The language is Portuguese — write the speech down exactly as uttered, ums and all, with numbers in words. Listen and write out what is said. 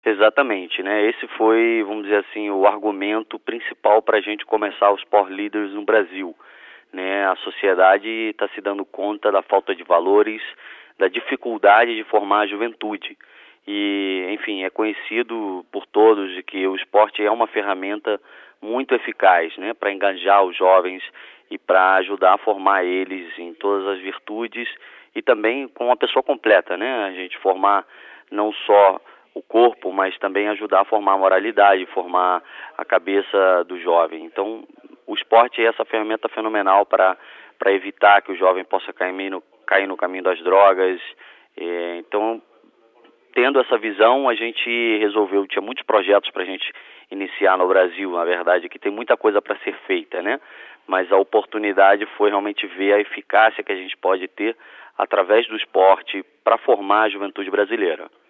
Exatamente, né? Esse foi, vamos dizer assim, o argumento principal para a gente começar os Sport Leaders no Brasil, né? A sociedade está se dando conta da falta de valores, da dificuldade de formar a juventude. E, enfim, é conhecido por todos de que o esporte é uma ferramenta muito eficaz, né, para engajar os jovens e para ajudar a formar eles em todas as virtudes e também com uma pessoa completa, né? A gente formar não só o corpo, mas também ajudar a formar a moralidade, formar a cabeça do jovem. Então, o esporte é essa ferramenta fenomenal para para evitar que o jovem possa cair no, cair no caminho das drogas. É, então, tendo essa visão, a gente resolveu, tinha muitos projetos para a gente iniciar no Brasil, na verdade, que tem muita coisa para ser feita, né? Mas a oportunidade foi realmente ver a eficácia que a gente pode ter através do esporte para formar a juventude brasileira.